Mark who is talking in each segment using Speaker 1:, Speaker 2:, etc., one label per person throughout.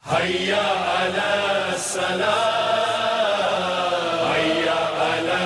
Speaker 1: حي على الصلاة حي على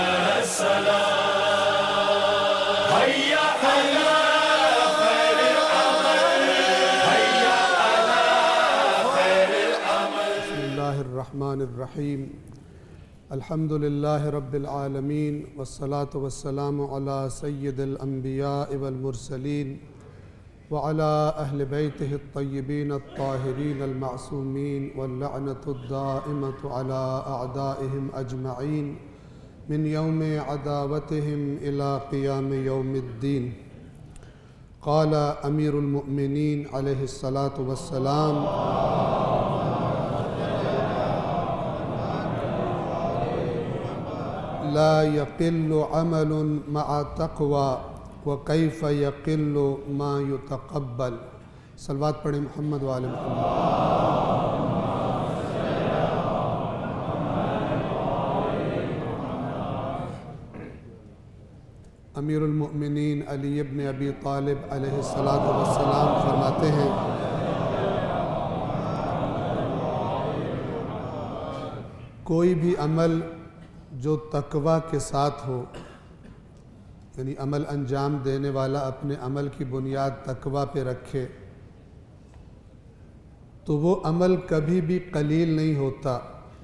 Speaker 1: الصلاة حي على خير العمل حي على خير العمل.
Speaker 2: بسم الله الرحمن الرحيم. الحمد لله رب العالمين والصلاة والسلام على سيد الأنبياء والمرسلين وعلى أهل بيته الطيبين الطاهرين المعصومين واللعنة الدائمة على أعدائهم أجمعين من يوم عداوتهم إلى قيام يوم الدين. قال أمير المؤمنين عليه الصلاة والسلام: لا يقل عمل مع تقوى وكيف يقل ما يتقبل. صلوات پڑھیں محمد وآل محمد. امیر المؤمنین علی ابن ابی طالب علیہ الصلاۃ والسلام فرماتے ہیں: کوئی بھی عمل جو تقوی کے ساتھ ہو، یعنی عمل انجام دینے والا اپنے عمل کی بنیاد تقوی پہ رکھے، تو وہ عمل کبھی بھی قلیل نہیں ہوتا،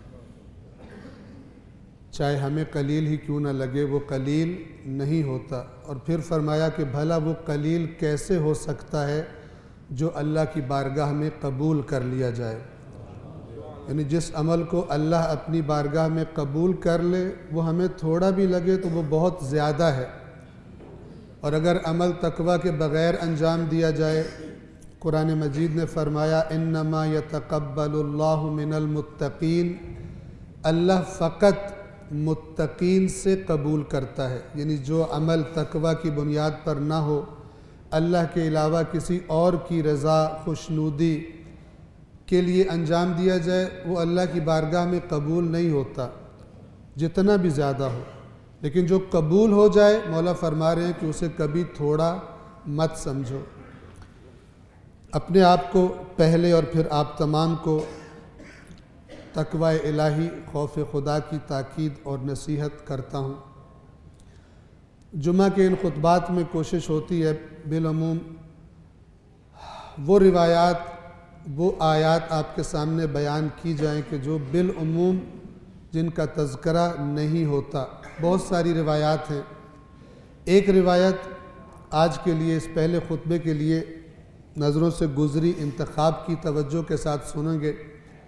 Speaker 2: چاہے ہمیں قلیل ہی کیوں نہ لگے، وہ قلیل نہیں ہوتا. اور پھر فرمایا کہ بھلا وہ قلیل کیسے ہو سکتا ہے جو اللہ کی بارگاہ میں قبول کر لیا جائے. یعنی جس عمل کو اللہ اپنی بارگاہ میں قبول کر لے وہ ہمیں تھوڑا بھی لگے تو وہ بہت زیادہ ہے، اور اگر عمل تقوی کے بغیر انجام دیا جائے، قرآن مجید نے فرمایا: انما یتقبل اللہ من المتقین، اللہ فقط متقین سے قبول کرتا ہے. یعنی جو عمل تقوی کی بنیاد پر نہ ہو، اللہ کے علاوہ کسی اور کی رضا خوشنودی کے لیے انجام دیا جائے، وہ اللہ کی بارگاہ میں قبول نہیں ہوتا جتنا بھی زیادہ ہو. لیکن جو قبول ہو جائے، مولا فرما رہے ہیں کہ اسے کبھی تھوڑا مت سمجھو. اپنے آپ کو پہلے اور پھر آپ تمام کو تقوی الہی، خوف خدا کی تاکید اور نصیحت کرتا ہوں. جمعہ کے ان خطبات میں کوشش ہوتی ہے بالعموم وہ روایات، وہ آیات آپ کے سامنے بیان کی جائیں کہ جو بالعموم جن کا تذکرہ نہیں ہوتا. بہت ساری روایات ہیں. ایک روایت آج کے لیے، اس پہلے خطبے کے لیے نظروں سے گزری، انتخاب کی توجہ کے ساتھ سنیں گے.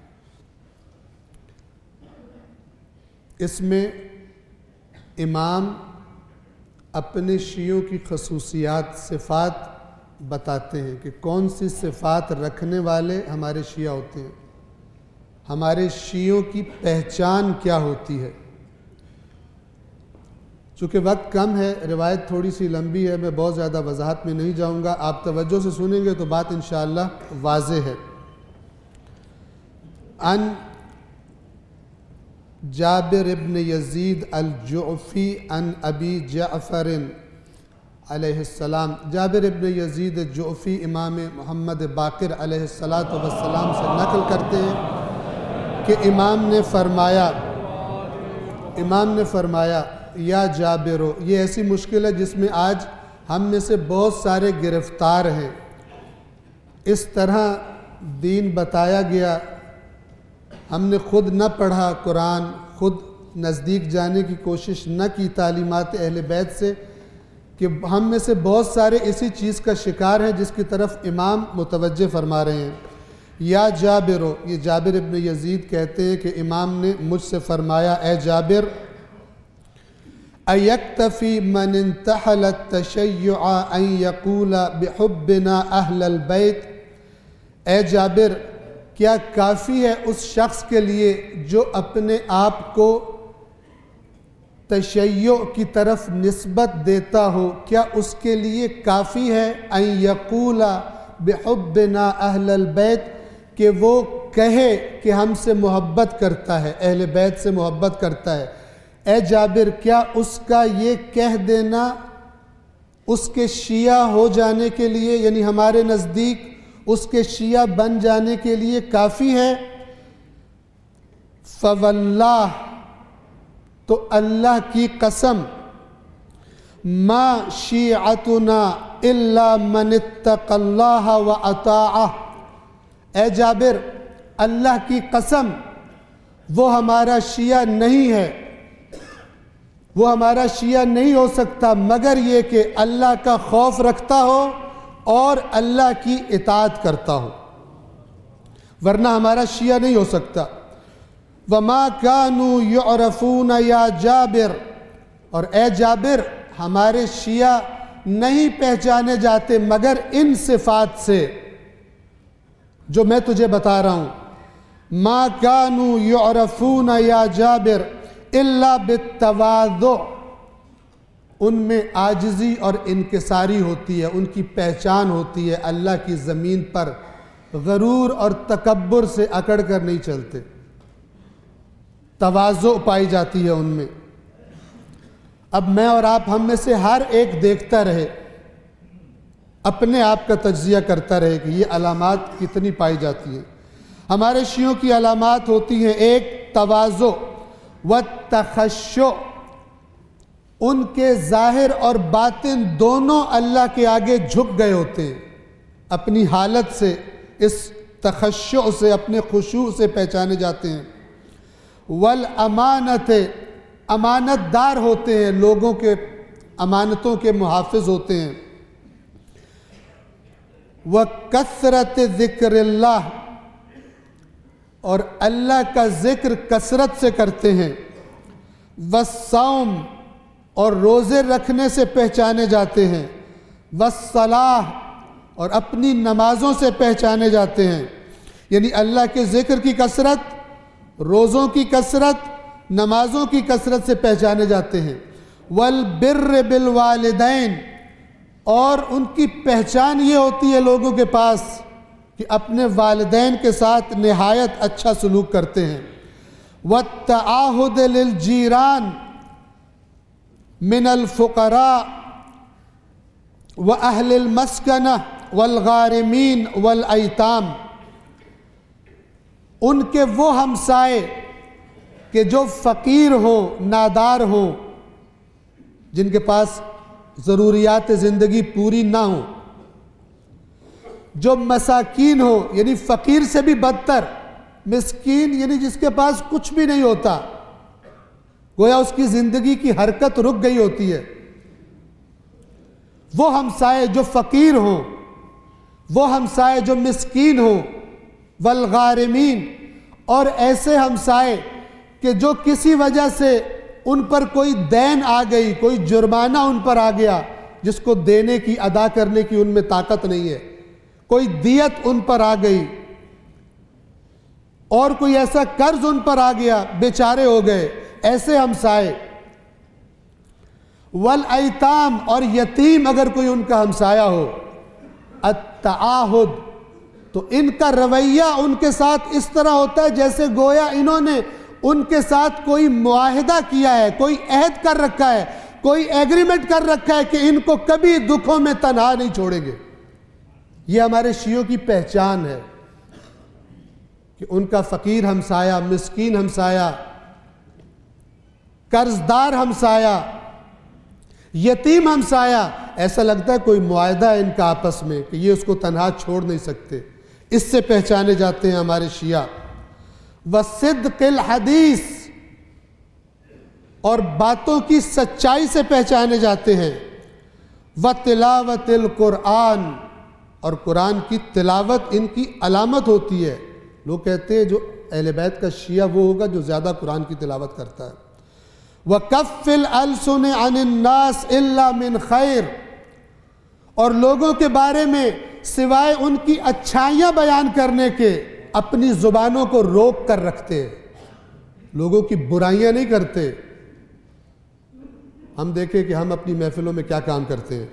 Speaker 2: اس میں امام اپنے شیعوں کی خصوصیات، صفات بتاتے ہیں کہ کون سی صفات رکھنے والے ہمارے شیعہ ہوتے ہیں، ہمارے شیعوں کی پہچان کیا ہوتی ہے. چونکہ وقت کم ہے، روایت تھوڑی سی لمبی ہے، میں بہت زیادہ وضاحت میں نہیں جاؤں گا. آپ توجہ سے سنیں گے تو بات انشاءاللہ واضح ہے. عن جابر ابن یزید الجعفی عن ابی جعفر علیہ السلام. جابر ابن یزید الجعفی امام محمد باقر علیہ السلام سے نقل کرتے ہیں کہ امام نے فرمایا یا جابرو. یہ ایسی مشکل ہے جس میں آج ہم میں سے بہت سارے گرفتار ہیں. اس طرح دین بتایا گیا، ہم نے خود نہ پڑھا قرآن، خود نزدیک جانے کی کوشش نہ کی تعلیمات اہل بیت سے، کہ ہم میں سے بہت سارے اسی چیز کا شکار ہیں جس کی طرف امام متوجہ فرما رہے ہیں. یا جابرو، یہ جابر ابن یزید کہتے ہیں کہ امام نے مجھ سے فرمایا: اے جابر، ایکتفی من انتحل التشیع ان یقول بحبنا اہل البیت. اے جابر، کیا کافی ہے اس شخص کے لیے جو اپنے آپ کو تشیع کی طرف نسبت دیتا ہو، کیا اس کے لیے کافی ہے ان یقول بحبنا اہل البیت کہ وہ کہے کہ ہم سے محبت کرتا ہے، اہل بیت سے محبت کرتا ہے؟ اے جابر، کیا اس کا یہ کہہ دینا اس کے شیعہ ہو جانے کے لیے، یعنی ہمارے نزدیک اس کے شیعہ بن جانے کے لیے کافی ہے؟ فواللہ، تو اللہ کی قسم، ما شیعتنا الا من اتقى اللہ واطاعہ، اے جابر اللہ کی قسم وہ ہمارا شیعہ نہیں ہے، وہ ہمارا شیعہ نہیں ہو سکتا مگر یہ کہ اللہ کا خوف رکھتا ہو اور اللہ کی اطاعت کرتا ہو، ورنہ ہمارا شیعہ نہیں ہو سکتا۔ وما كانوا يعرفون یا جابر، اور اے جابر ہمارے شیعہ نہیں پہچانے جاتے مگر ان صفات سے جو میں تجھے بتا رہا ہوں۔ ما كانوا يعرفون یا جابر الا بالتواضع، ان میں عاجزی اور انکساری ہوتی ہے، ان کی پہچان ہوتی ہے، اللہ کی زمین پر غرور اور تکبر سے اکڑ کر نہیں چلتے، تواضع پائی جاتی ہے ان میں۔ اب میں اور آپ ہم میں سے ہر ایک دیکھتا رہے، اپنے آپ کا تجزیہ کرتا رہے کہ یہ علامات کتنی پائی جاتی ہیں۔ ہمارے شیعوں کی علامات ہوتی ہیں، ایک تواضع والتخشع، ان کے ظاہر اور باطن دونوں اللہ کے آگے جھک گئے ہوتے ہیں، اپنی حالت سے، اس تخشع سے، اپنے خشوع سے پہچانے جاتے ہیں۔ والامانت، امانت دار ہوتے ہیں، لوگوں کے امانتوں کے محافظ ہوتے ہیں۔ وکثرت ذکر اللہ، اور اللہ کا ذکر کثرت سے کرتے ہیں۔ والصوم، اور روزے رکھنے سے پہچانے جاتے ہیں۔ والصلاۃ، اور اپنی نمازوں سے پہچانے جاتے ہیں، یعنی اللہ کے ذکر کی کثرت، روزوں کی کثرت، نمازوں کی کثرت سے پہچانے جاتے ہیں۔ والبر بالوالدین، اور ان کی پہچان یہ ہوتی ہے لوگوں کے پاس کہ اپنے والدین کے ساتھ نہایت اچھا سلوک کرتے ہیں۔ والتعاہد للجیران من الفقراء واہل المسکنہ والغارمین والایتام، ان کے وہ ہمسائے کہ جو فقیر ہوں، نادار ہوں، جن کے پاس ضروریات زندگی پوری نہ ہوں، جو مساکین ہوں، یعنی فقیر سے بھی بدتر، مسکین یعنی جس کے پاس کچھ بھی نہیں ہوتا، گویا اس کی زندگی کی حرکت رک گئی ہوتی ہے، وہ ہمسائے جو فقیر ہوں، وہ ہمسائے جو مسکین ہوں، والغارمین، اور ایسے ہمسائے کہ جو کسی وجہ سے ان پر کوئی دین آ گئی، کوئی جرمانہ ان پر آ گیا جس کو دینے کی، ادا کرنے کی ان میں طاقت نہیں ہے، کوئی دیت ان پر آ گئی، اور کوئی ایسا قرض ان پر آ گیا، بیچارے ہو گئے، ایسے ہمسائے۔ والایتام، اور یتیم اگر کوئی ان کا ہمسایہ ہو۔ التعاہد، تو ان کا رویہ ان کے ساتھ اس طرح ہوتا ہے جیسے گویا انہوں نے ان کے ساتھ کوئی معاہدہ کیا ہے، کوئی عہد کر رکھا ہے، کوئی ایگریمنٹ کر رکھا ہے کہ ان کو کبھی دکھوں میں تنہا نہیں چھوڑیں گے۔ یہ ہمارے شیعوں کی پہچان ہے کہ ان کا فقیر ہمسایہ، مسکین ہمسایہ، قرضدار ہمسایہ، یتیم ہمسایہ، ایسا لگتا ہے کوئی معاہدہ ہے ان کا آپس میں کہ یہ اس کو تنہا چھوڑ نہیں سکتے، اس سے پہچانے جاتے ہیں ہمارے شیعہ۔ وصدق الحدیث، اور باتوں کی سچائی سے پہچانے جاتے ہیں۔ وتلاوت القرآن، اور قرآن کی تلاوت ان کی علامت ہوتی ہے۔ لوگ کہتے ہیں جو اہل بیت کا شیعہ وہ ہوگا جو زیادہ قرآن کی تلاوت کرتا ہے۔ وَكَفِّ الْأَلْسُنِ عَنِ النَّاسِ إِلَّا مِنْ خَيْرٍ، اور لوگوں کے بارے میں سوائے ان کی اچھائیاں بیان کرنے کے اپنی زبانوں کو روک کر رکھتے ہیں، لوگوں کی برائیاں نہیں کرتے۔ ہم دیکھیں کہ ہم اپنی محفلوں میں کیا کام کرتے ہیں۔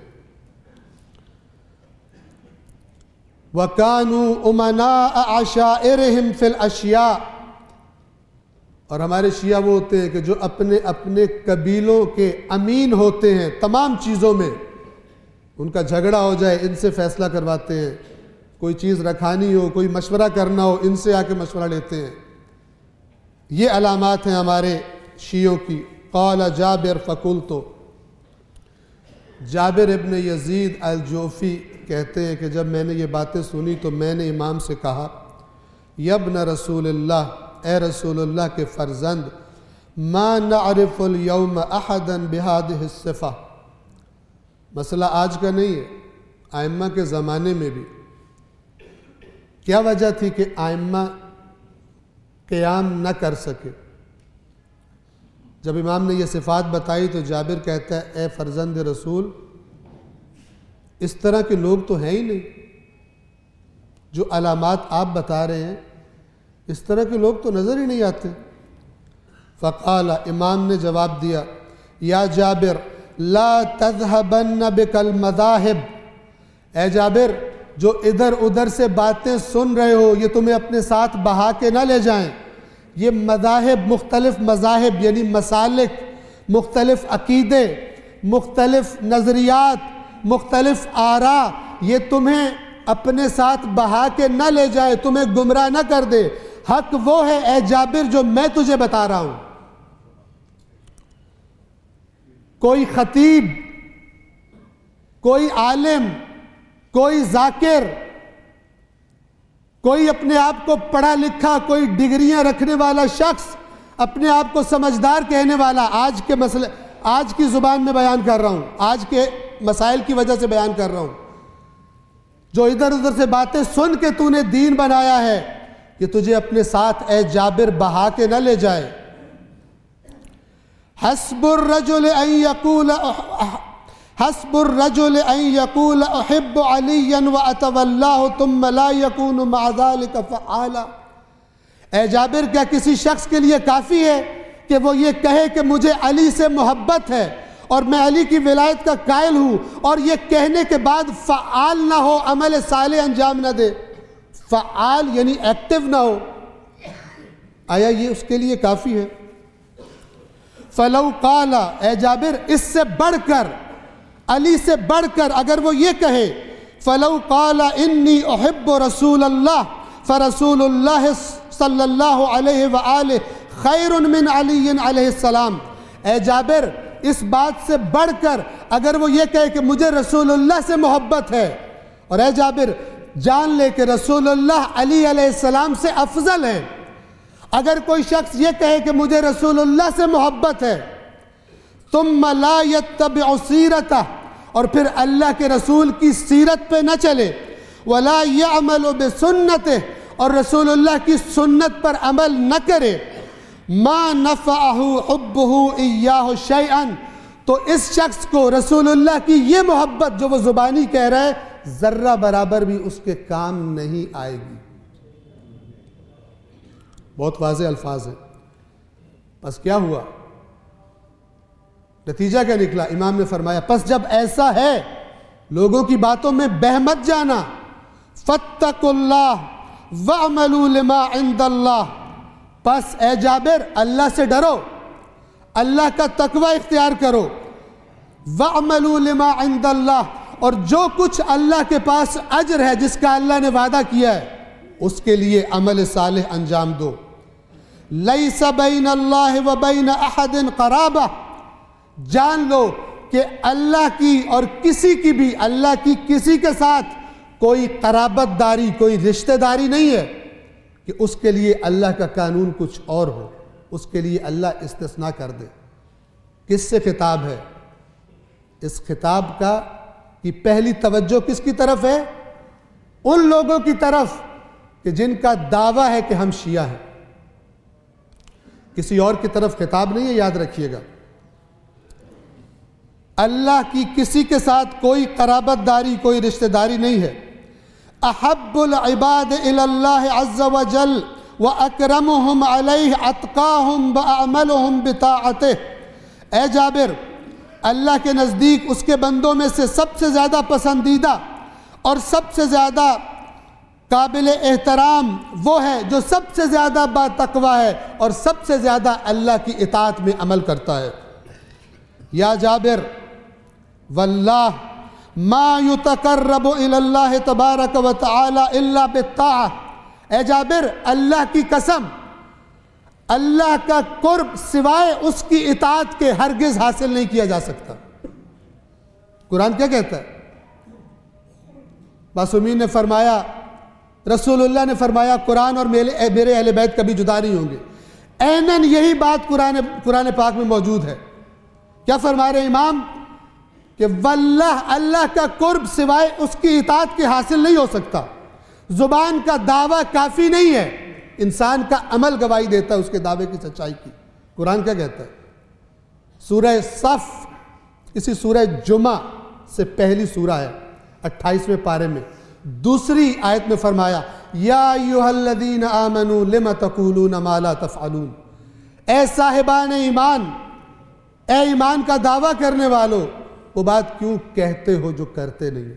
Speaker 2: وَكَانُوا أُمَنَاءَ عَشَائِرِهِمْ فِي الْأَشْيَاءِ، اور ہمارے شیعہ وہ ہوتے ہیں کہ جو اپنے اپنے قبیلوں کے امین ہوتے ہیں تمام چیزوں میں، ان کا جھگڑا ہو جائے ان سے فیصلہ کرواتے ہیں، کوئی چیز رکھانی ہو، کوئی مشورہ کرنا ہو، ان سے آ کے مشورہ لیتے ہیں۔ یہ علامات ہیں ہمارے شیعوں کی۔ قال جابر فقلت، جابر ابن یزید الجوفی کہتے ہیں کہ جب میں نے یہ باتیں سنی تو میں نے امام سے کہا، یا ابن رسول اللہ، اے رسول اللہ کے فرزند، ما نعرف اليوم احدا بهذه الصفہ، مسئلہ آج کا نہیں ہے، ائمہ کے زمانے میں بھی۔ کیا وجہ تھی کہ ائمہ قیام نہ کر سکے؟ جب امام نے یہ صفات بتائی تو جابر کہتا ہے، اے فرزند رسول، اس طرح کے لوگ تو ہیں ہی نہیں، جو علامات آپ بتا رہے ہیں اس طرح کے لوگ تو نظر ہی نہیں آتے۔ فقال، امام نے جواب دیا، یا جابر لا تذهبن بك المذاهب، اے جابر جو ادھر ادھر سے باتیں سن رہے ہو یہ تمہیں اپنے ساتھ بہا کے نہ لے جائیں۔ یہ مذاہب، مختلف مذاہب یعنی مسالک، مختلف عقیدے، مختلف نظریات، مختلف آراء، یہ تمہیں اپنے ساتھ بہا کے نہ لے جائے، تمہیں گمراہ نہ کر دے۔ حق وہ ہے اے جابر جو میں تجھے بتا رہا ہوں۔ کوئی خطیب، کوئی عالم، کوئی ذاکر، کوئی اپنے آپ کو پڑھا لکھا، کوئی ڈگریاں رکھنے والا شخص، اپنے آپ کو سمجھدار کہنے والا، آج کے مسئلے، آج کی زبان میں بیان کر رہا ہوں، آج کے مسائل کی وجہ سے بیان کر رہا ہوں، جو ادھر ادھر سے باتیں سن کے تو نے دین بنایا ہے، یہ تجھے اپنے ساتھ اے جابر بہا کے نہ لے جائے۔ حسب الرجل ان يقول احب عليا واتولاه ثم لا يكون مع ذلك فعالا، اے جابر کیا کسی شخص کے لیے کافی ہے کہ وہ یہ کہے کہ مجھے علی سے محبت ہے اور میں علی کی ولایت کا قائل ہوں، اور یہ کہنے کے بعد فعال نہ ہو، عمل صالح انجام نہ دے؟ فعال یعنی ایکٹیو نہ ہو، آیا یہ اس کے لیے کافی ہے؟ فلو قال، اے جابر اس سے بڑھ کر، علی سے بڑھ کر اگر وہ یہ کہے، فلو قال انی احب رسول اللہ فرسول اللہ صلی اللہ علیہ وآلہ خیر من علی علیہ السلام، اے جابر اس بات سے بڑھ کر اگر وہ یہ کہے کہ مجھے رسول اللہ سے محبت ہے، اور اے جابر جان لے کہ رسول اللہ علی علیہ السلام سے افضل ہے، اگر کوئی شخص یہ کہے کہ مجھے رسول اللہ سے محبت ہے، ثم لا يتبع سیرتہ، اور پھر اللہ کے رسول کی سیرت پہ نہ چلے، ولا يعمل بسنتہ، اور رسول اللہ کی سنت پر عمل نہ کرے، ما نفعہ حبہ ایاہ شیئا، تو اس شخص کو رسول اللہ کی یہ محبت جو وہ زبانی کہہ رہا ہے ذرہ برابر بھی اس کے کام نہیں آئے گی۔ بہت واضح الفاظ ہیں۔ پس کیا ہوا؟ نتیجہ کیا نکلا؟ امام نے فرمایا پس جب ایسا ہے لوگوں کی باتوں میں بہہ مت جانا، فاتقوا اللہ وَاعْمَلُوا لِمَا عِنْدَ اللَّهِ، پس اے جابر اللہ سے ڈرو، اللہ کا تقوی اختیار کرو، وَاعْمَلُوا لِمَا عِنْدَ اللَّهِ، اور جو کچھ اللہ کے پاس اجر ہے جس کا اللہ نے وعدہ کیا ہے اس کے لیے عمل صالح انجام دو۔ لَيْسَ بَيْنَ اللَّهِ وَبَيْنَ أَحَدٍ قَرَابَةٍ، جان لو کہ اللہ کی اور کسی کی بھی، اللہ کی کسی کے ساتھ کوئی قرابت داری، کوئی رشتہ داری نہیں ہے کہ اس کے لیے اللہ کا قانون کچھ اور ہو، اس کے لیے اللہ استثناء کر دے۔ کس سے خطاب ہے؟ اس خطاب کا کی پہلی توجہ کس کی طرف ہے؟ ان لوگوں کی طرف کہ جن کا دعویٰ ہے کہ ہم شیعہ ہیں، کسی اور کی طرف خطاب نہیں ہے، یاد رکھیے گا۔ اللہ کی کسی کے ساتھ کوئی قرابت داری، کوئی رشتہ داری نہیں ہے۔ احب العباد الی اللہ عز وجل واکرمہم علیہ اتقاہم واعملہم بطاعتہ، اے جابر اللہ کے نزدیک اس کے بندوں میں سے سب سے زیادہ پسندیدہ اور سب سے زیادہ قابل احترام وہ ہے جو سب سے زیادہ با تقوی ہے اور سب سے زیادہ اللہ کی اطاعت میں عمل کرتا ہے۔ یا جابر واللہ ما یتقرب الی اللہ تبارک و تعالی الا بالطاعہ، اے جابر اللہ کی قسم، اللہ کا قرب سوائے اس کی اطاعت کے ہرگز حاصل نہیں کیا جا سکتا۔ قرآن کیا کہتا ہے؟ معصومین نے فرمایا، رسول اللہ نے فرمایا قرآن اور میرے اہل بیت کبھی جدا نہیں ہوں گے۔ عیناً یہی بات قرآن پاک میں موجود ہے۔ کیا فرما رہے امام؟ کہ واللہ اللہ کا قرب سوائے اس کی اطاعت کے حاصل نہیں ہو سکتا۔ زبان کا دعویٰ کافی نہیں ہے، انسان کا عمل گواہی دیتا ہے اس کے دعوے کی سچائی کی۔ قرآن کیا کہتا ہے؟ سورہ صف، اسی سورہ جمعہ سے پہلی سورہ ہے، 28ویں پارے میں دوسری آیت میں فرمایا یا ایھا الذین آمنوا لم تقولون ما لا تفعلون، اے صاحبان ایمان، اے ایمان کا دعویٰ کرنے والو، وہ بات کیوں کہتے ہو جو کرتے نہیں؟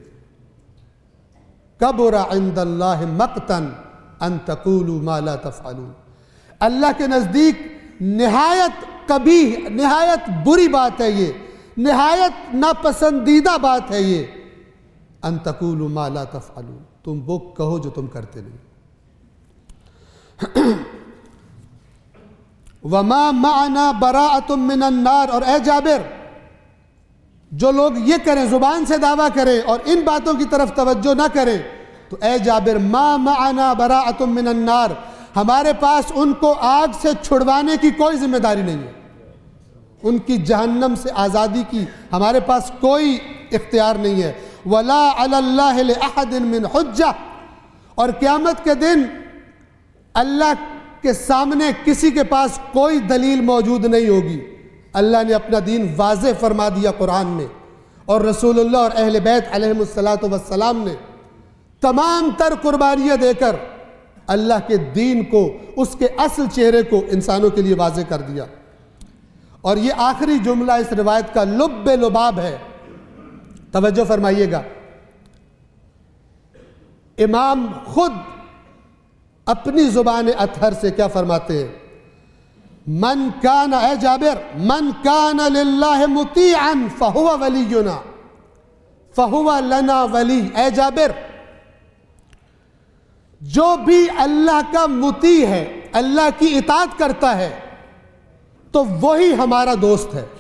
Speaker 2: کبر عند اللہ مقتا ان تقولوا ما لا تفعلون، اللہ کے نزدیک نہایت قبیح، نہایت بری بات ہے یہ، نہایت ناپسندیدہ بات ہے یہ، ان تقولوا ما لا تفعلون، تم وہ کہو جو تم کرتے نہیں۔ وما معنا براءۃ من النار، اور اے جابر جو لوگ یہ کریں، زبان سے دعویٰ کریں اور ان باتوں کی طرف توجہ نہ کریں، تو اے جابر ما معنا براءۃ من النار، ہمارے پاس ان کو آگ سے چھڑوانے کی کوئی ذمہ داری نہیں ہے، ان کی جہنم سے آزادی کی ہمارے پاس کوئی اختیار نہیں ہے۔ ولا علی اللہ لأحد من حجہ، اور قیامت کے دن اللہ کے سامنے کسی کے پاس کوئی دلیل موجود نہیں ہوگی۔ اللہ نے اپنا دین واضح فرما دیا قرآن میں، اور رسول اللہ اور اہل بیت علیہم الصلاۃ والسلام نے تمام تر قربانیاں دے کر اللہ کے دین کو، اس کے اصل چہرے کو انسانوں کے لیے واضح کر دیا۔ اور یہ آخری جملہ اس روایت کا لب لباب ہے، توجہ فرمائیے گا۔ امام خود اپنی زبان اطہر سے کیا فرماتے ہیں؟ من کان، اے جابر، من کان للہ مطیعا فہو ولینا فہو لنا ولی، اے جابر جو بھی اللہ کا مطیع ہے، اللہ کی اطاعت کرتا ہے، تو وہی ہمارا دوست ہے،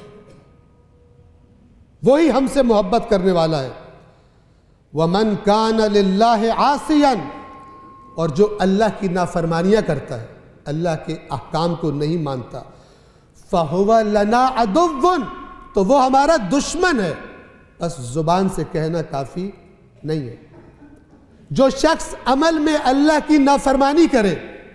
Speaker 2: وہی ہم سے محبت کرنے والا ہے۔ وَمَنْ كَانَ لِلَّهِ عَاصِيًا، اور جو اللہ کی نافرمانیاں کرتا ہے، اللہ کے احکام کو نہیں مانتا، فَهُوَ لَنَا عَدُوٌّ، تو وہ ہمارا دشمن ہے۔ بس زبان سے کہنا کافی نہیں ہے۔ جو شخص عمل میں اللہ کی نافرمانی کرے،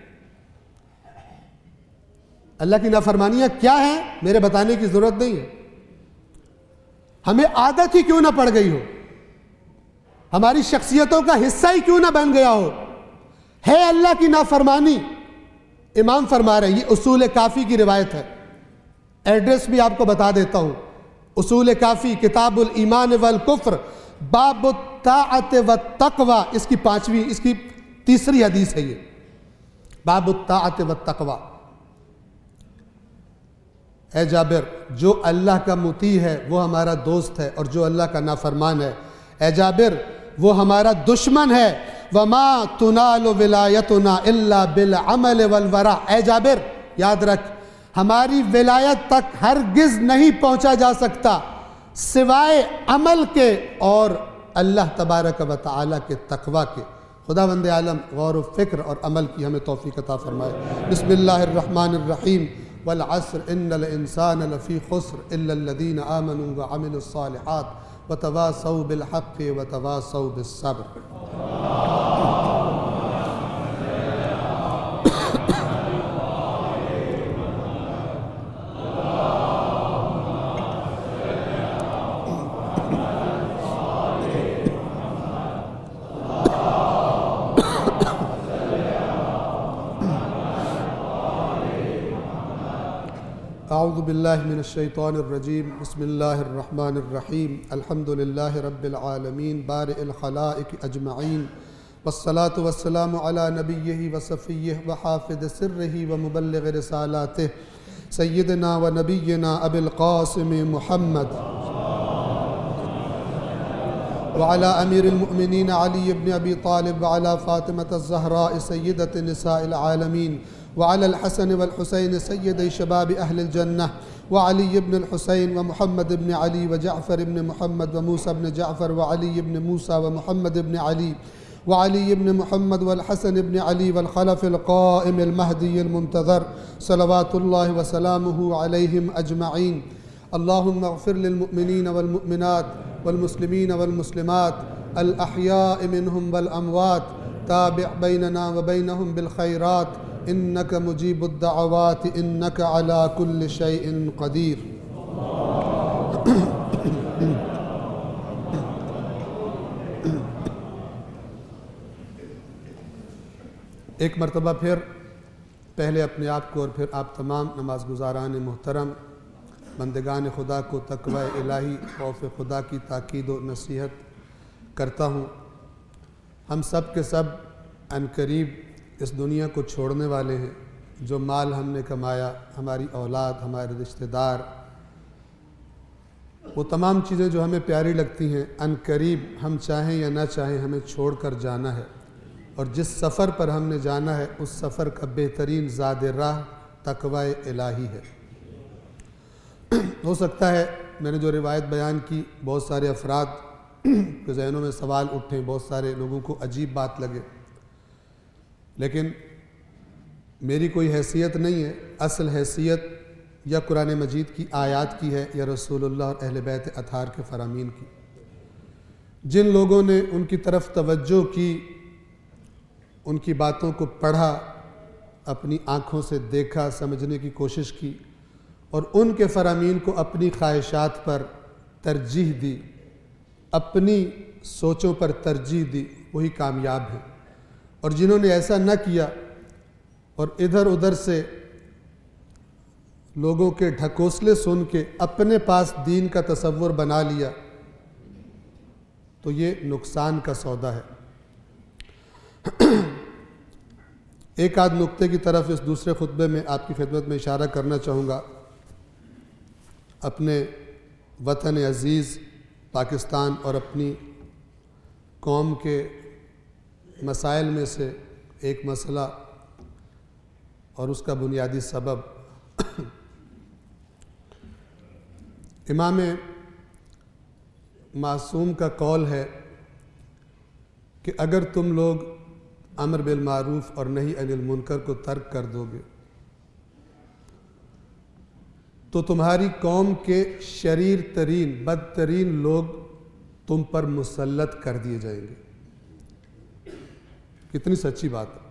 Speaker 2: اللہ کی نافرمانیاں کیا ہیں میرے بتانے کی ضرورت نہیں ہے، ہمیں عادت ہی کیوں نہ پڑ گئی ہو، ہماری شخصیتوں کا حصہ ہی کیوں نہ بن گیا ہو، ہے اللہ کی نافرمانی۔ امام فرما رہے ہیں، یہ اصول کافی کی روایت ہے، ایڈریس بھی آپ کو بتا دیتا ہوں۔ اصول کافی کتاب الایمان والکفر، باب الطاعت والتقوی، اس کی تیسری حدیث ہے یہ، باب الطاعت والتقوی۔ اے جابر جو اللہ کا مطیع ہے وہ ہمارا دوست ہے، اور جو اللہ کا نافرمان ہے، اے جابر وہ ہمارا دشمن ہے۔ وما تنال ولایتنا الا بالعمل والورع، اے جابر یاد رکھ، ہماری ولایت تک ہرگز نہیں پہنچا جا سکتا سوائے عمل کے اور اللہ تبارک و تعالی کے تقوی کے۔ خداوند عالم غور و فکر اور عمل کی ہمیں توفیق عطا فرمائے۔ بسم اللہ الرحمن الرحیم، والعصر ان الانسان لفی خسر الا الذین آمنوا وعملوا الصالحات وتواصوا بالحق وتواصوا بالصبر۔ اعوذ باللہ من الشیطان الرجیم، بسم اللہ الرحمن الرحیم، الحمد للہ رب العالمین بارئ الخلائق اجمعین، والصلاة والسلام علی نبیہ وصفیہ وحافظ سرہ ومبلغ رسالاتہ، سیدنا و نبینا ابی القاسم محمد وعلى أمير المؤمنين علي بن أبي طالب وعلى فاطمة الزهراء سيدة نساء العالمين وعلى الحسن والحسين سيدي شباب أهل الجنة وعلي بن الحسين ومحمد بن علي وجعفر بن محمد وموسى بن جعفر وعلي بن موسى ومحمد بن علي وعلي بن محمد والحسن بن علي والخلف القائم المهدي المنتظر صلوات الله وسلامه عليهم أجمعين. اللهم اغفر للمؤمنين والمؤمنات والمسلمين والمسلمات الأحياء منهم والأموات، تابع بيننا وبينهم بالخيرات إنك مجيب الدعوات إنك على كل شيء قدير. ایک مرتبہ پھر پہلے اپنے آپ کو اور پھر آپ تمام نماز گزاران محترم بندگان خدا کو تقوی الہی خوف خدا کی تاکید و نصیحت کرتا ہوں. ہم سب کے سب عنقریب اس دنیا کو چھوڑنے والے ہیں. جو مال ہم نے کمایا، ہماری اولاد، ہمارے رشتہ دار، وہ تمام چیزیں جو ہمیں پیاری لگتی ہیں عنقریب ہم چاہیں یا نہ چاہیں ہمیں چھوڑ کر جانا ہے. اور جس سفر پر ہم نے جانا ہے اس سفر کا بہترین زاد راہ تقوی الہی ہے. ہو سکتا ہے میں نے جو روایت بیان کی بہت سارے افراد کے ذہنوں میں سوال اٹھیں، بہت سارے لوگوں کو عجیب بات لگے، لیکن میری کوئی حیثیت نہیں ہے. اصل حیثیت یا قرآن مجید کی آیات کی ہے یا رسول اللہ اور اہل بیت اطہار کے فرامین کی. جن لوگوں نے ان کی طرف توجہ کی، ان کی باتوں کو پڑھا، اپنی آنکھوں سے دیکھا، سمجھنے کی کوشش کی اور ان کے فرامین کو اپنی خواہشات پر ترجیح دی، اپنی سوچوں پر ترجیح دی، وہی کامیاب ہیں. اور جنہوں نے ایسا نہ کیا اور ادھر ادھر سے لوگوں کے ڈھکوسلے سن کے اپنے پاس دین کا تصور بنا لیا تو یہ نقصان کا سودا ہے. ایک آدھ نقطے کی طرف اس دوسرے خطبے میں آپ کی خدمت میں اشارہ کرنا چاہوں گا. اپنے وطن عزیز پاکستان اور اپنی قوم کے مسائل میں سے ایک مسئلہ اور اس کا بنیادی سبب امام معصوم کا قول ہے کہ اگر تم لوگ امر بالمعروف اور نہی عن المنکر کو ترک کر دو گے تو تمہاری قوم کے شریر ترین بدترین لوگ تم پر مسلط کر دیے جائیں گے. کتنی سچی بات ہے.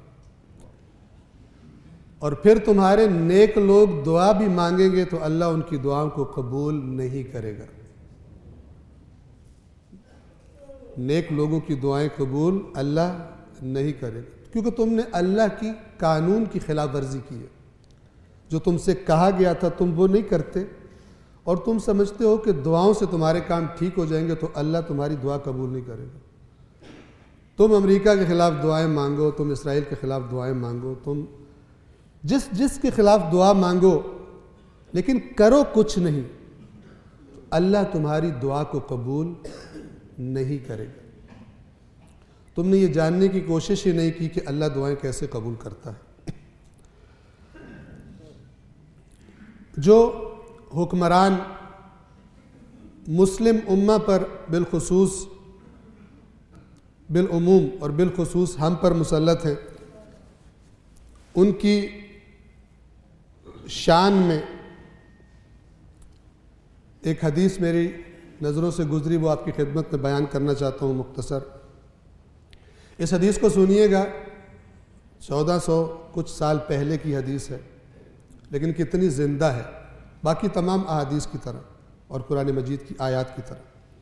Speaker 2: اور پھر تمہارے نیک لوگ دعا بھی مانگیں گے تو اللہ ان کی دعاؤں کو قبول نہیں کرے گا. نیک لوگوں کی دعائیں قبول اللہ نہیں کرے گا کیونکہ تم نے اللہ کی قانون کی خلاف ورزی کی ہے. جو تم سے کہا گیا تھا تم وہ نہیں کرتے اور تم سمجھتے ہو کہ دعاؤں سے تمہارے کام ٹھیک ہو جائیں گے تو اللہ تمہاری دعا قبول نہیں کرے گا. تم امریکہ کے خلاف دعائیں مانگو، تم اسرائیل کے خلاف دعائیں مانگو، تم جس کے خلاف دعا مانگو لیکن کرو کچھ نہیں، اللہ تمہاری دعا کو قبول نہیں کرے گا. تم نے یہ جاننے کی کوشش ہی نہیں کی کہ اللہ دعائیں کیسے قبول کرتا ہے. جو حکمران مسلم امہ پر بالعموم اور بالخصوص ہم پر مسلط ہیں، ان کی شان میں ایک حدیث میری نظروں سے گزری، وہ آپ کی خدمت میں بیان کرنا چاہتا ہوں مختصر. اس حدیث کو سنیے گا. 1400 کچھ سال پہلے کی حدیث ہے لیکن کتنی زندہ ہے باقی تمام احادیث کی طرح اور قرآن مجید کی آیات کی طرح.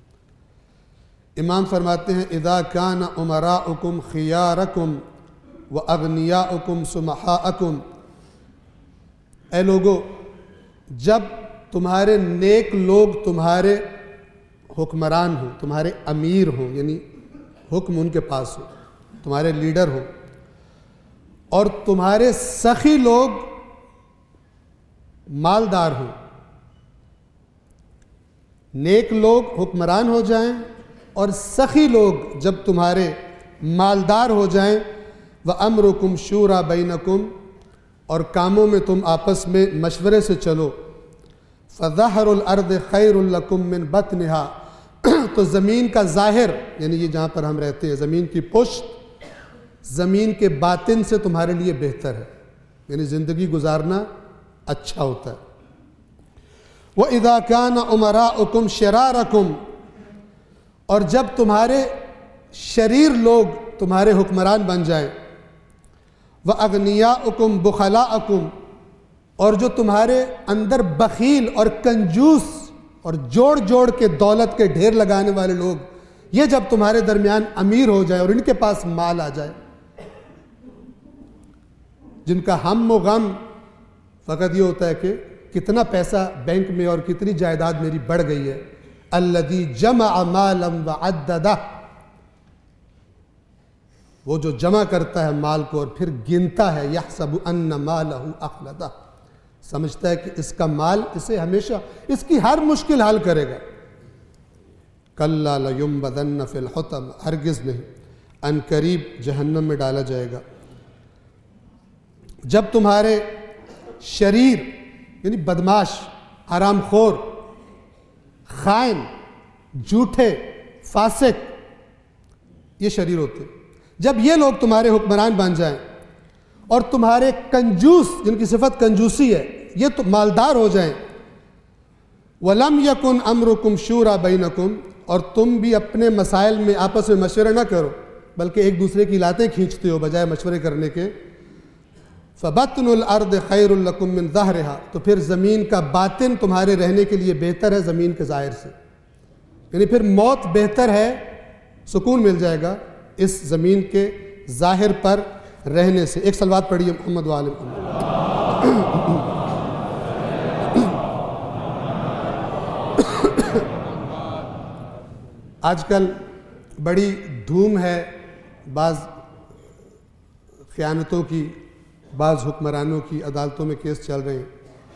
Speaker 2: امام فرماتے ہیں اذا کان امراؤکم خیارکم واغنیاؤکم سمحاءکم، اے لوگو جب تمہارے نیک لوگ تمہارے حکمران ہوں، تمہارے امیر ہوں، یعنی حکم ان کے پاس ہو، تمہارے لیڈر ہوں، اور تمہارے سخی لوگ مالدار ہوں، نیک لوگ حکمران ہو جائیں اور سخی لوگ جب تمہارے مالدار ہو جائیں، وَأَمْرُكُمْ شُورَى بَيْنَكُمْ، اور کاموں میں تم آپس میں مشورے سے چلو، فَظَهْرُ الْأَرْضِ خَيْرٌ لَكُمْ مِنْ بَطْنِهَا، تو زمین کا ظاہر یعنی یہ جہاں پر ہم رہتے ہیں، زمین کی پشت زمین کے باطن سے تمہارے لیے بہتر ہے، یعنی زندگی گزارنا اچھا ہوتا ہے۔ وَإِذَا كَانَ أُمَرَاؤُكُمْ شِرَارَكُمْ، اور جب تمہارے شریر لوگ تمہارے حکمران بن جائیں، وَأَغْنِيَاؤُكُمْ بُخَلَاءَكُمْ، اور جو تمہارے اندر بخیل اور کنجوس اور جوڑ جوڑ کے دولت کے ڈھیر لگانے والے لوگ، یہ جب تمہارے درمیان امیر ہو جائے اور ان کے پاس مال آ جائے، جن کا ہم و غم فقط یہ ہوتا ہے کہ کتنا پیسہ بینک میں اور کتنی جائیداد میری بڑھ گئی ہے، الذی جمع مالا وعددہ، وہ جو جمع کرتا ہے مال کو اور پھر گنتا ہے، یحسب ان مالہ اخلدہ، سمجھتا ہے کہ اس کا مال اسے ہمیشہ اس کی ہر مشکل حل کرے گا۔ کلا لینبذن فی الحطمہ، ہرگز نہیں، ان قریب جہنم میں ڈالا جائے گا۔ جب تمہارے شریر یعنی بدماش، حرام خور، خائن، جھوٹے، فاسق، یہ شریر ہوتے، جب یہ لوگ تمہارے حکمران بن جائیں اور تمہارے کنجوس، جن کی صفت کنجوسی ہے، یہ تو مالدار ہو جائیں، وَلَمْ يَكُنْ أَمْرُكُمْ شُورَى بَيْنَكُمْ، اور تم بھی اپنے مسائل میں آپس میں مشورہ نہ کرو بلکہ ایک دوسرے کی لاتیں کھینچتے ہو بجائے مشورے کرنے کے، فَبَطْنُ الْأَرْضِ خَيْرٌ لَكُمْ مِنْ ظَهْرِهَا، تو پھر زمین کا باطن تمہارے رہنے کے لیے بہتر ہے زمین کے ظاہر سے، یعنی پھر موت بہتر ہے، سکون مل جائے گا اس زمین کے ظاہر پر رہنے سے۔ ایک صلوات پڑھیے محمد وآل محمد۔ آج کل بڑی دھوم ہے بعض خیانتوں کی، بعض حکمرانوں کی، عدالتوں میں کیس چل رہے ہیں،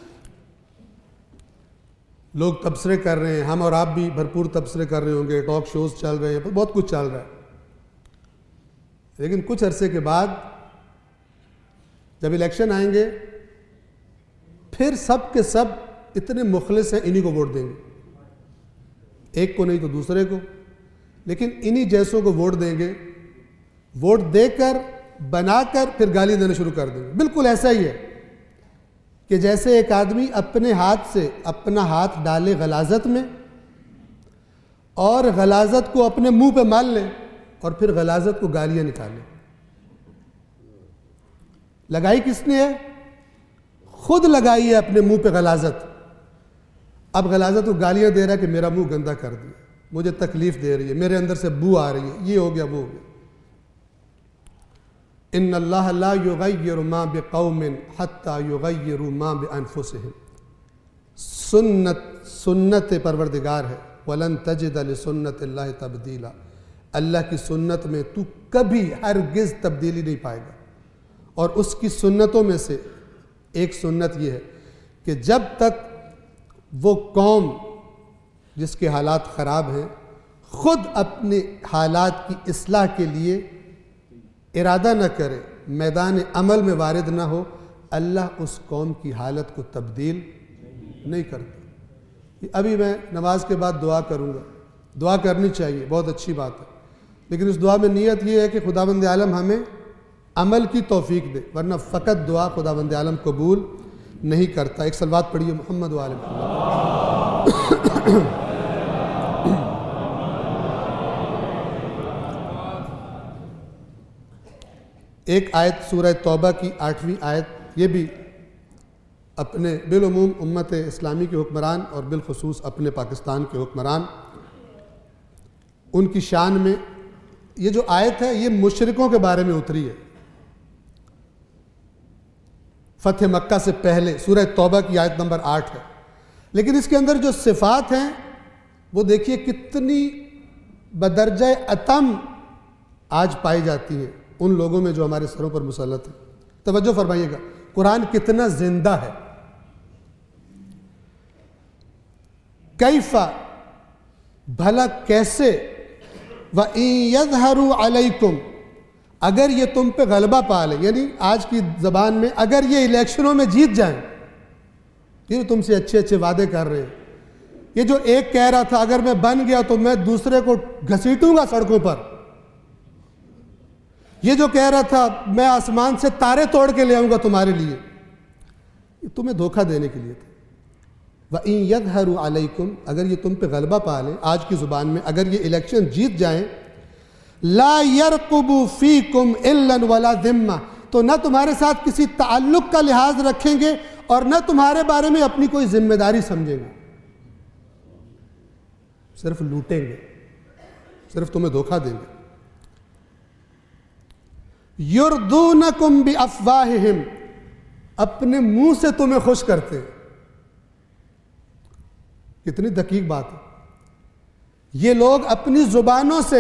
Speaker 2: لوگ تبصرے کر رہے ہیں، ہم اور آپ بھی بھرپور تبصرے کر رہے ہوں گے، ٹاک شوز چل رہے ہیں، بہت کچھ چل رہا ہے، لیکن کچھ عرصے کے بعد جب الیکشن آئیں گے پھر سب کے سب اتنے مخلص ہیں، انہی کو ووٹ دیں گے، ایک کو نہیں تو دوسرے کو، لیکن انہی جیسوں کو ووٹ دیں گے، ووٹ دے کر بنا کر پھر گالی دینا شروع کر دیں گے۔ بالکل ایسا ہی ہے کہ جیسے ایک آدمی اپنے ہاتھ سے اپنا ہاتھ ڈالے غلاظت میں اور غلاظت کو اپنے منہ پہ مال لے اور پھر غلاظت کو گالیاں نکالے۔ لگائی کس نے ہے؟ خود لگائی ہے اپنے منہ پہ غلاظت، اب غلاظت کو گالیاں دے رہا ہے کہ میرا منہ گندا کر دیا، مجھے تکلیف دے رہی ہے، میرے اندر سے بو آ رہی ہے، یہ ہو گیا وہ ہو گیا۔ ان اللہ لا یغیر ما بقوم حتی یغیروا ما بانفسہم، سنت پروردگار ہے، ولن تجد لسنت اللہ تبدیلا، اللہ کی سنت میں تو کبھی ہرگز تبدیلی نہیں پائے گا۔ اور اس کی سنتوں میں سے ایک سنت یہ ہے کہ جب تک وہ قوم جس کے حالات خراب ہیں خود اپنے حالات کی اصلاح کے لیے ارادہ نہ کرے، میدان عمل میں وارد نہ ہو، اللہ اس قوم کی حالت کو تبدیل نہیں کرتا۔ ابھی میں نماز کے بعد دعا کروں گا، دعا کرنی چاہیے، بہت اچھی بات ہے، لیکن اس دعا میں نیت یہ ہے کہ خداوند عالم ہمیں عمل کی توفیق دے، ورنہ فقط دعا خداوند عالم قبول نہیں کرتا۔ ایک صلوات پڑھیے محمد وآل محمد۔ ایک آیت سورہ توبہ کی 8ویں آیت، یہ بھی اپنے بالعموم امت اسلامی کے حکمران اور بالخصوص اپنے پاکستان کے حکمران، ان کی شان میں یہ جو آیت ہے یہ مشرکوں کے بارے میں اتری ہے، فتح مکہ سے پہلے، سورہ توبہ کی آیت نمبر 8 ہے، لیکن اس کے اندر جو صفات ہیں وہ دیکھیے کتنی بدرجہ اتم آج پائی جاتی ہیں ان لوگوں میں جو ہمارے سروں پر مسلط ہیں۔ توجہ فرمائیے گا، قرآن کتنا زندہ ہے۔ کیفا، بھلا کیسے، وَإِن يَظْهَرُوا عَلَيْكُمْ، اگر یہ تم پہ غلبہ پا لیں، یعنی آج کی زبان میں اگر یہ الیکشنوں میں جیت جائیں، یہ تم سے اچھے اچھے وعدے کر رہے ہیں، یہ جو ایک کہہ رہا تھا اگر میں بن گیا تو میں دوسرے کو گھسیٹوں گا سڑکوں پر، یہ جو کہہ رہا تھا میں آسمان سے تارے توڑ کے لے آؤں گا تمہارے لیے، یہ تمہیں دھوکہ دینے کے لیے تھا۔ وَإِن يَظْهَرُوا عَلَيْكُمْ، اگر یہ تم پہ غلبہ پا لیں، آج کی زبان میں اگر یہ الیکشن جیت جائیں، لَا يَرْقُبُوا فِيكُمْ إِلًّا وَلَا ذِمَّةً، تو نہ تمہارے ساتھ کسی تعلق کا لحاظ رکھیں گے اور نہ تمہارے بارے میں اپنی کوئی ذمہ داری سمجھیں گے، صرف لوٹیں گے، صرف تمہیں دھوکہ دیں گے۔ يُرْضُونَكُمْ بِأَفْوَاهِهِمْ، اپنے منہ سے تمہیں خوش کرتے ہیں۔ کتنی دقیق بات ہے، یہ لوگ اپنی زبانوں سے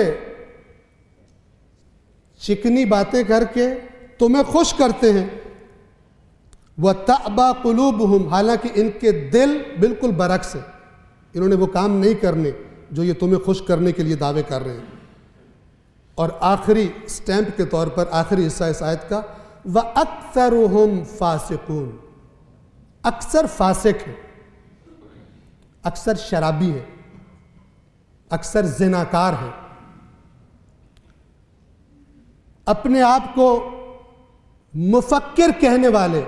Speaker 2: چکنی باتیں کر کے تمہیں خوش کرتے ہیں، وَتَأْبَى قُلُوبُهُمْ، حالانکہ ان کے دل بالکل برعکس ہے، انہوں نے وہ کام نہیں کرنے جو یہ تمہیں خوش کرنے کے لیے دعوے کر رہے ہیں۔ اور آخری سٹیمپ کے طور پر آخری حصہ اس آیت کا، وَأَكْثَرُهُمْ فَاسِقُونَ، اکثر فاسق ہے، اکثر شرابی ہے، اکثر زناکار ہے، اپنے آپ کو مفکر کہنے والے،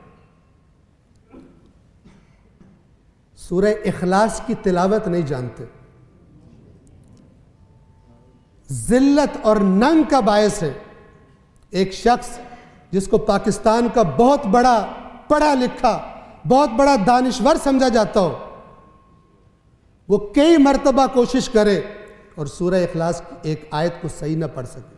Speaker 2: سورہ اخلاص کی تلاوت نہیں جانتے، ذلت اور ننگ کا باعث ہے۔ ایک شخص جس کو پاکستان کا بہت بڑا پڑھا لکھا، بہت بڑا دانشور سمجھا جاتا ہو، وہ کئی مرتبہ کوشش کرے اور سورہ اخلاص کی ایک آیت کو صحیح نہ پڑھ سکے،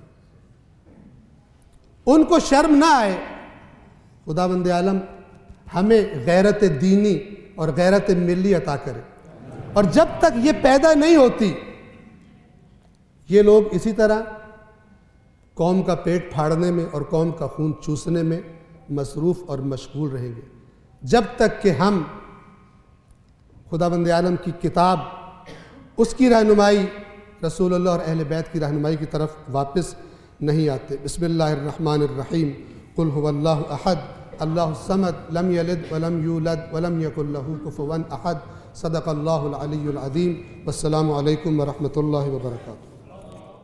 Speaker 2: ان کو شرم نہ آئے۔ خداوند عالم ہمیں غیرت دینی اور غیرت ملی عطا کرے، اور جب تک یہ پیدا نہیں ہوتی یہ لوگ اسی طرح قوم کا پیٹ پھاڑنے میں اور قوم کا خون چوسنے میں مصروف اور مشغول رہیں گے، جب تک کہ ہم خداوند عالم کی کتاب، اس کی رہنمائی، رسول اللہ اور اہل بیت کی رہنمائی کی طرف واپس نہیں آتے۔ بسم اللہ الرحمن الرحیم، قل هو اللہ احد اللہ الصمد لم یلد ولم یولد ولم یکن لہ کفوا احد، صدق اللہ العلی العظیم۔ والسلام علیکم ورحمۃ اللہ وبرکاتہ۔